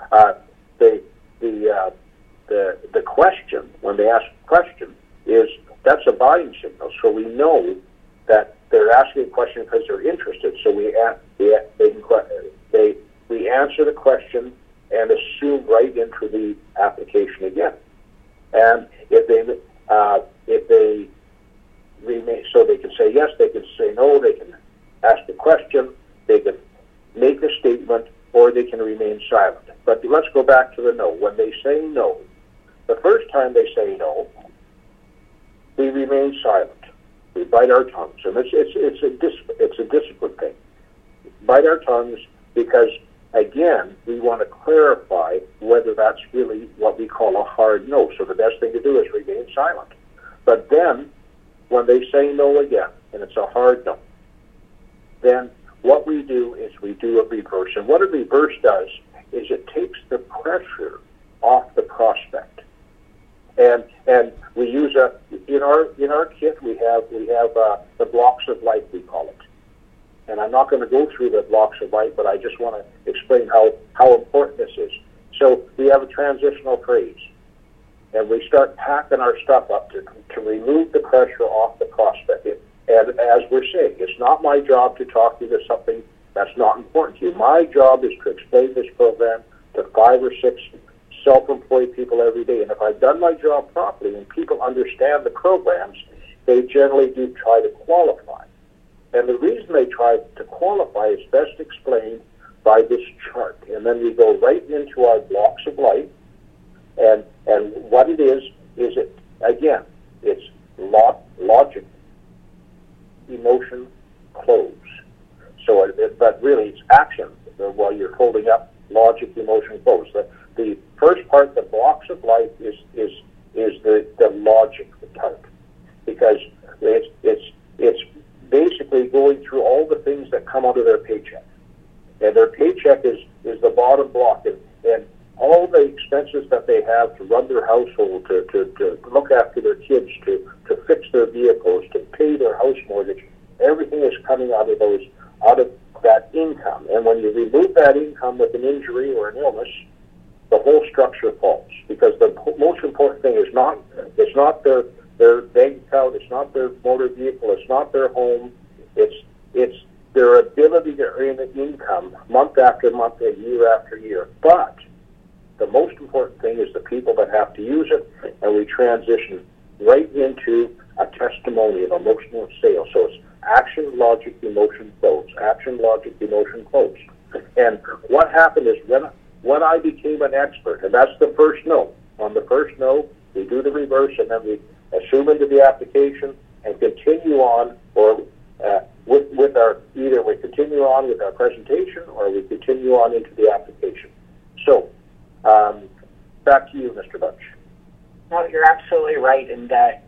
The question, when they ask a question, that's a buying signal. So we know that they're asking a question because they're interested. So we answer the question and assume right into the application again. And if they remain, so they can say yes, they can say no, they can ask a question, they can make a statement, or they can remain silent. But let's go back to the no. When they say no, the first time they say no, we remain silent. We bite our tongues, and it's a discipline thing. Bite our tongues because, again, we want to clarify whether that's really what we call a hard no. So the best thing to do is remain silent. But then, when they say no again, and it's a hard no, then what we do is we do a reverse. And what a reverse does is it takes the pressure off the prospect. And we use in our kit we have the blocks of light, we call it. And I'm not going to go through the blocks of light, but I just want to explain how important this is. So we have a transitional phrase, and we start packing our stuff up to remove the pressure off the prospect. And as we're saying, it's not my job to talk you to something that's not important to you. My job is to explain this program to 5 or 6 self-employed people every day. And if I've done my job properly and people understand the programs, they generally do try to qualify. And the reason they try to qualify is best explained by this chart. And then we go right into our blocks of light. And what it is it, again, it's logic, emotion, close. So, but really it's action while you're holding up logic, emotion, close. The first part, the blocks of life, is the logic part, because it's basically going through all the things that come out of their paycheck, and their paycheck is the bottom block, and all the expenses that they have to run their household, to look after their kids, to fix their vehicles, to pay their house mortgage, everything is coming out of that income. And when you remove that income with an injury or an illness, the whole structure falls, because the most important thing is it's not their bank account, it's not their motor vehicle, it's not their home, it's their ability to earn income month after month and year after year. But the most important thing is the people that have to use it, and we transition right into a testimonial, emotional sale. So it's action, logic, emotion, close. Action, logic, emotion, close. And what happened is when I became an expert, and that's the first no. On the first no, we do the reverse, and then we assume into the application and continue on, or with our, either we continue on with our presentation or we continue on into the application. So, back to you, Mr. Bunch. No, you're absolutely right, and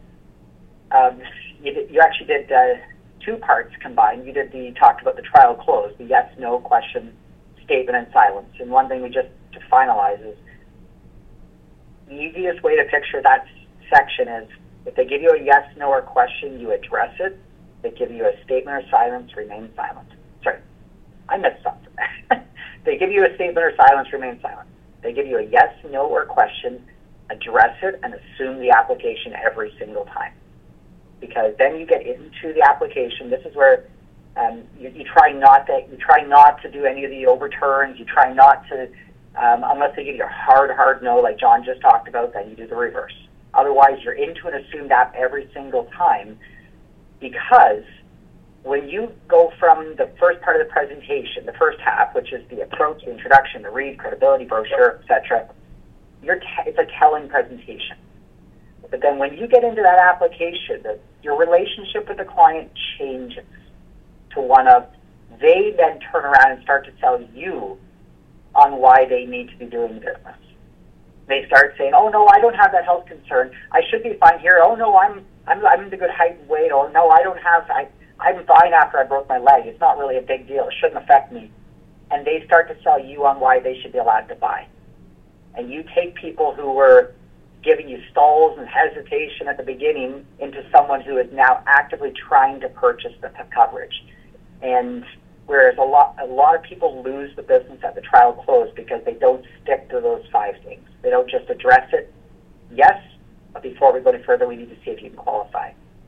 you actually did 2 parts combined. You talked about the trial close, the yes, no, question, statement, and silence. And one thing we just to finalize is the easiest way to picture that section is if they give you a yes, no, or question, you address it. They give you a statement or silence, remain silent. Sorry, I messed up. They give you a statement or silence, remain silent. They give you a yes, no, or question, address it, and assume the application every single time. Because then you get into the application. This is where you try not to do any of the overturns. You try not to, unless they give you a hard no, like John just talked about. Then you do the reverse. Otherwise, you're into an assumed app every single time. Because when you go from the first part of the presentation, the first half, which is the approach, the introduction, the read, credibility brochure, etc., it's a telling presentation. But then when you get into that application, your relationship with the client changes to one of, they then turn around and start to tell you on why they need to be doing business. They start saying, oh no, I don't have that health concern. I should be fine here. Oh no, I'm in the good height and weight. Oh no, I'm fine after I broke my leg. It's not really a big deal. It shouldn't affect me. And they start to sell you on why they should be allowed to buy. And you take people who were giving you stalls and hesitation at the beginning into someone who is now actively trying to purchase the coverage. And whereas a lot of people lose the business at the trial close because they don't stick to those 5 things. They don't just address it. Yes, but before we go any further, we need to see if you can qualify.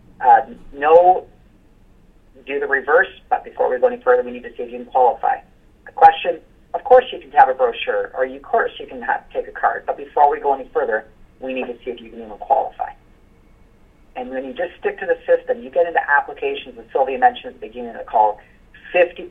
No, do the reverse, but before we go any further, we need to see if you can qualify. A question, of course you can have a brochure, or of course you can take a card, but before we go any further, we need to see if you can even qualify. And when you just stick to the system, you get into applications, as Sylvia mentioned at the beginning of the call, 50%,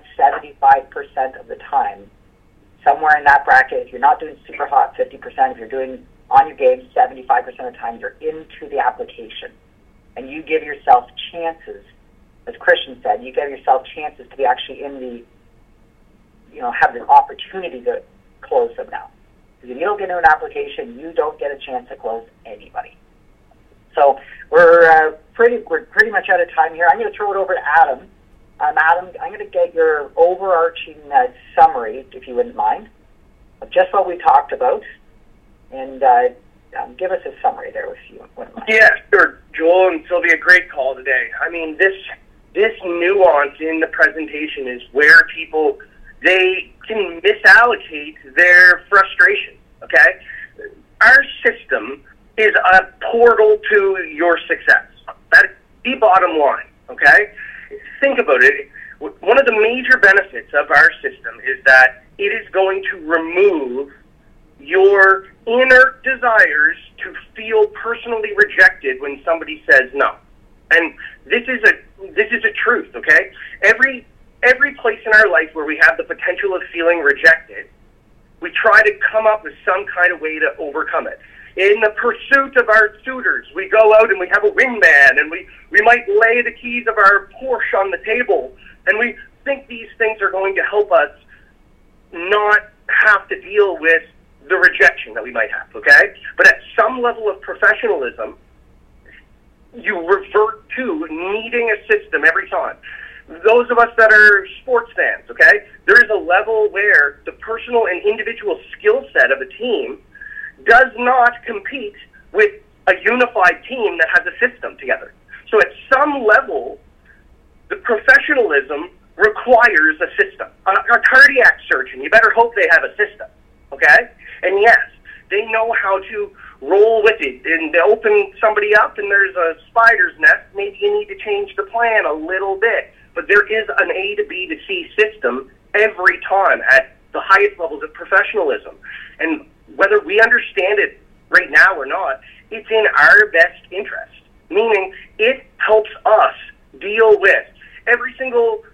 75% of the time, somewhere in that bracket, if you're not doing super hot, 50%, if you're doing on your game, 75% of the time, you're into the application. And you give yourself chances, as Christian said, you give yourself chances to be actually in the, have the opportunity to close them now. Because if you don't get into an application, you don't get a chance to close anybody. So we're pretty much out of time here. I'm going to throw it over to Adam. Adam, I'm going to get your overarching summary, if you wouldn't mind, of just what we talked about, and give us a summary there, if you wouldn't mind. Yeah, sure. Joel and Sylvia, great call today. I mean, this nuance in the presentation is where people, they can misallocate their frustration, okay? Our system is a portal to your success. That's the bottom line, okay? Think about it. One of the major benefits of our system is that it is going to remove your inner desires to feel personally rejected when somebody says no. And this is a truth, okay? Every place in our life where we have the potential of feeling rejected, we try to come up with some kind of way to overcome it. In the pursuit of our suitors, we go out and we have a wingman, and we might lay the keys of our Porsche on the table, and we think these things are going to help us not have to deal with the rejection that we might have, okay? But at some level of professionalism, you revert to needing a system every time. Those of us that are sports fans, okay, there is a level where the personal and individual skill set of a team does not compete with a unified team that has a system together. So at some level, the professionalism requires a system. A cardiac surgeon, you better hope they have a system, okay? And yes, they know how to roll with it. And they open somebody up and there's a spider's nest. Maybe you need to change the plan a little bit. But there is an A to B to C system every time at the highest levels of professionalism. And whether we understand it right now or not, it's in our best interest. Meaning it helps us deal with every single,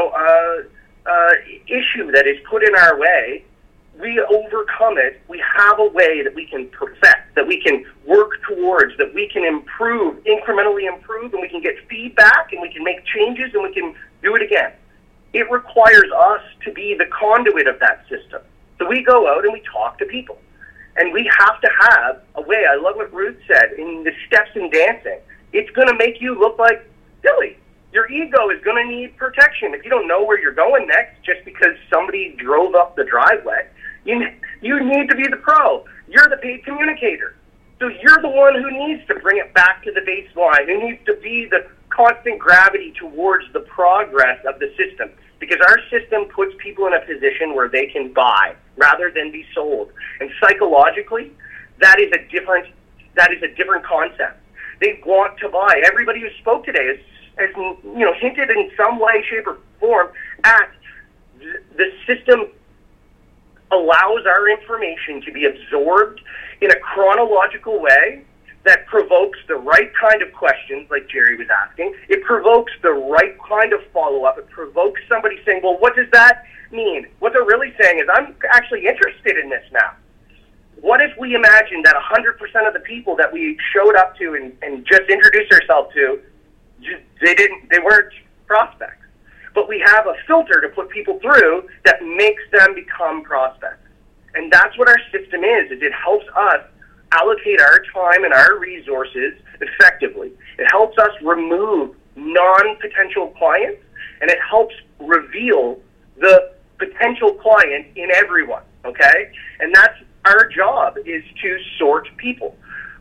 issue that is put in our way. We overcome it. We have a way that we can perfect, that we can work towards, that we can improve, incrementally improve, and we can get feedback, and we can make changes, and we can do it again. It requires us to be the conduit of that system. So we go out and we talk to people. And we have to have a way. I love what Ruth said in the steps in dancing. It's going to make you look like silly. Your ego is going to need protection. If you don't know where you're going next just because somebody drove up the driveway, you need to be the pro. You're the paid communicator. So you're the one who needs to bring it back to the baseline, who needs to be the constant gravity towards the progress of the system. Because our system puts people in a position where they can buy rather than be sold. And psychologically, that is a different concept. They want to buy. Everybody who spoke today has hinted in some way, shape, or form at the system allows our information to be absorbed in a chronological way that provokes the right kind of questions, like Jerry was asking. It provokes the right kind of follow-up. It provokes somebody saying, well, what does that mean? What they're really saying is, I'm actually interested in this now. What if we imagined that 100% of the people that we showed up to and just introduced ourselves to, they weren't prospects. But we have a filter to put people through that makes them become prospects. And that's what our system is it helps us allocate our time and our resources effectively. It helps us remove non-potential clients, and it helps reveal the potential client in everyone, okay? And that's our job, is to sort people.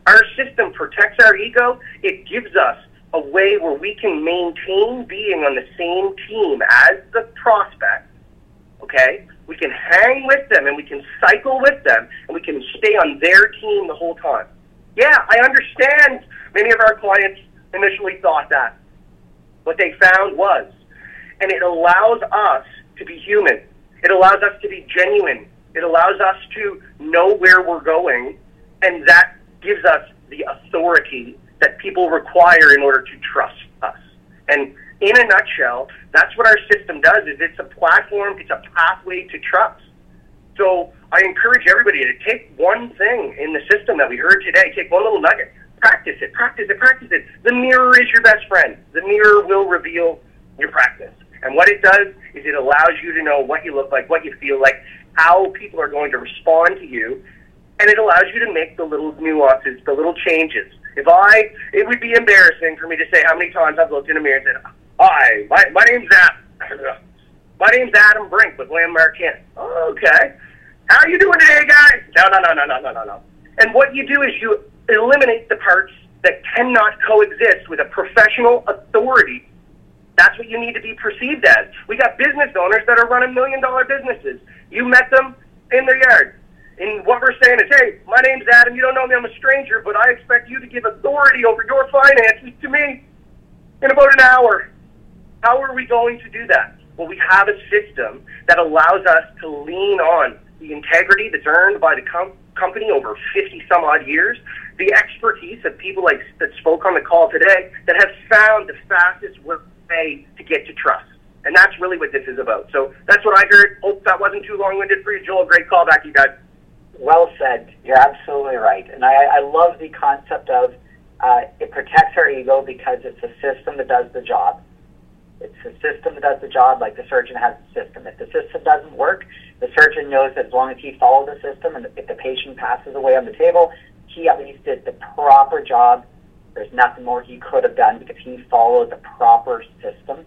Our system protects our ego. It gives us a way where we can maintain being on the same team as the prospect, okay? We can hang with them and we can cycle with them and we can stay on their team the whole time. Yeah, I understand many of our clients initially thought that. What they found was, and it allows us to be human. It allows us to be genuine. It allows us to know where we're going, and that gives us the authority that people require in order to trust us. And in a nutshell, that's what our system does, is it's a platform, it's a pathway to trust. So I encourage everybody to take one thing in the system that we heard today, take one little nugget, practice it, practice it, practice it. The mirror is your best friend. The mirror will reveal your practice. And what it does is it allows you to know what you look like, what you feel like, how people are going to respond to you, and it allows you to make the little nuances, the little changes. It would be embarrassing for me to say how many times I've looked in a mirror and said, "Hi, my name's Adam. My name's Adam Brink with Landmark Inn." Okay. How are you doing today, guys? No. And what you do is you eliminate the parts that cannot coexist with a professional authority. That's what you need to be perceived as. We got business owners that are running $1 million businesses. You met them in their yard. And what we're saying is, hey, my name's Adam. You don't know me. I'm a stranger, but I expect you to give authority over your finances to me in about an hour. How are we going to do that? Well, we have a system that allows us to lean on the integrity that's earned by the company over 50-some-odd years, the expertise of people like that spoke on the call today that have found the fastest way to get to trust. And that's really what this is about. So that's what I heard. Hope that wasn't too long-winded for you, Joel. Great call back, you guys. Well said. You're absolutely right. And I love the concept of it protects our ego because it's a system that does the job. It's a system that does the job like the surgeon has the system. If the system doesn't work, the surgeon knows that as long as he follows the system and if the patient passes away on the table, he at least did the proper job. There's nothing more he could have done because he followed the proper system.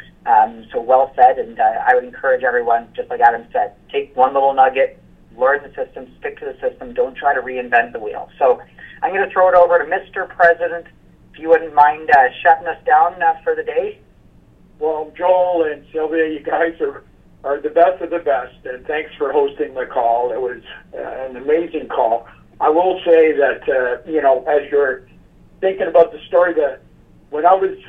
So well said, and I would encourage everyone, just like Adam said, take one little nugget, learn the system, stick to the system, don't try to reinvent the wheel. So I'm going to throw it over to Mr. President, if you wouldn't mind shutting us down for the day. Well, Joel and Sylvia, you guys are the best of the best, and thanks for hosting the call. It was an amazing call. I will say that, as you're thinking about the story, that when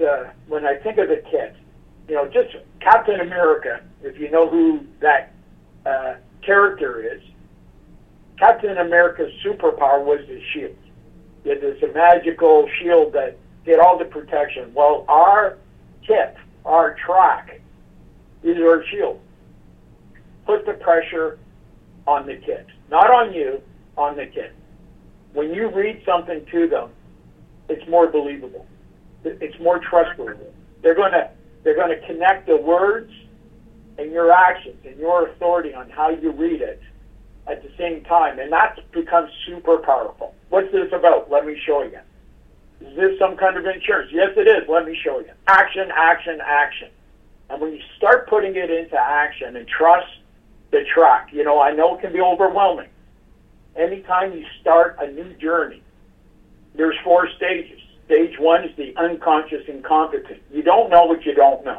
I think of the kit, just Captain America, if you know who that character is, Captain America's superpower was his shield. He had this magical shield that did all the protection. Well, our kit, our track, is our shield. Put the pressure on the kit. Not on you, on the kit. When you read something to them, it's more believable. It's more trustworthy. They're going to connect the words and your actions and your authority on how you read it at the same time, and that's become super powerful. What's this about? Let me show you. Is this some kind of insurance? Yes, it is. Let me show you. Action, action, action. And when you start putting it into action and trust the track, I know it can be overwhelming. Anytime you start a new journey, there's 4 stages. Stage 1 is the unconscious incompetent. You don't know what you don't know.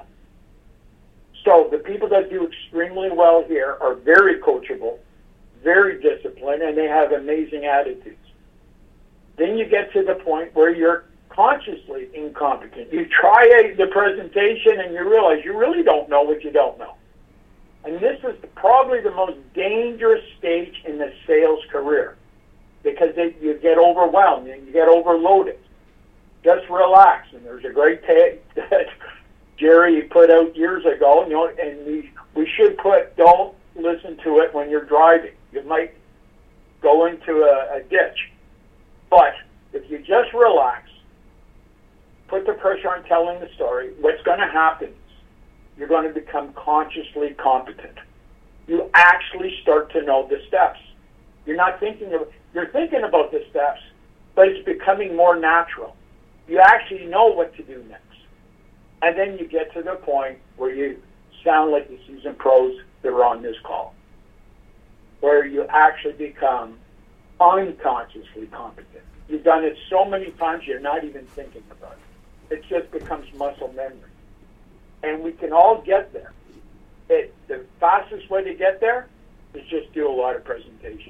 So the people that do extremely well here are very coachable, very disciplined, and they have amazing attitudes. Then you get to the point where you're consciously incompetent. You try the presentation and you realize you really don't know what you don't know. And this is probably the most dangerous stage in the sales career because you get overwhelmed and you get overloaded. Just relax. And there's a great tag that Jerry put out years ago, and we should don't listen to it when you're driving. You might go into a ditch. But if you just relax, put the pressure on telling the story, what's going to happen is you're going to become consciously competent. You actually start to know the steps. You're thinking about the steps, but it's becoming more natural. You actually know what to do next. And then you get to the point where you sound like the seasoned pros that are on this call, where you actually become unconsciously competent. You've done it so many times you're not even thinking about it. It just becomes muscle memory. And we can all get there. The fastest way to get there is just do a lot of presentations.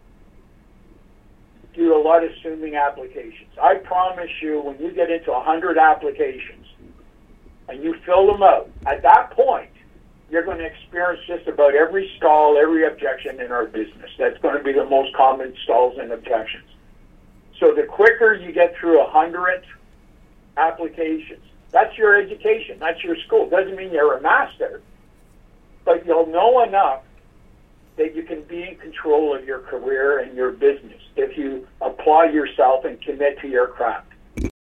Do a lot of Zooming applications. I promise you, when you get into 100 applications and you fill them out, at that point, you're going to experience just about every stall, every objection in our business. That's going to be the most common stalls and objections. So the quicker you get through 100 applications, that's your education, that's your school. Doesn't mean you're a master, but you'll know enough that you can be in control of your career and your business if you apply yourself and commit to your craft.